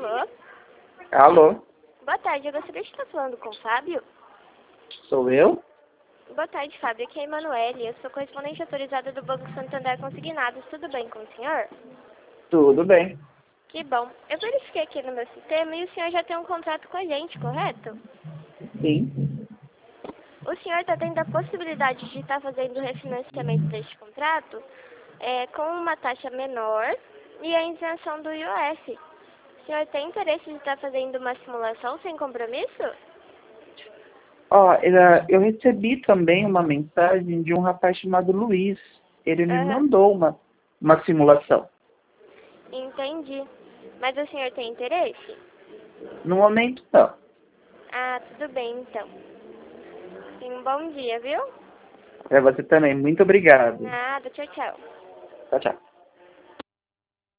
Alô? Alô, Boa tarde, eu gostaria de estar falando com o Fábio. sou eu? Boa tarde, Fábio. Aqui é a Emanuele. Eu sou correspondente autorizada do Banco Santander Consignados. Tudo bem com o senhor? Tudo bem. Que bom. Eu verifiquei aqui no meu sistema e o senhor já tem um contrato com a gente, correto? Sim. O senhor está tendo a possibilidade de estar fazendo o refinanciamento deste contrato com uma taxa menor e a isenção do IOF. O senhor tem interesse de estar fazendo uma simulação sem compromisso? Eu recebi também uma mensagem de um rapaz chamado Luiz. Ele me Aham, mandou uma simulação. entendi. Mas o senhor tem interesse? No momento, não. Ah, tudo bem então. Tenha um bom dia, viu? Para você também. Muito obrigado. Nada, tchau, tchau. Tchau, tchau.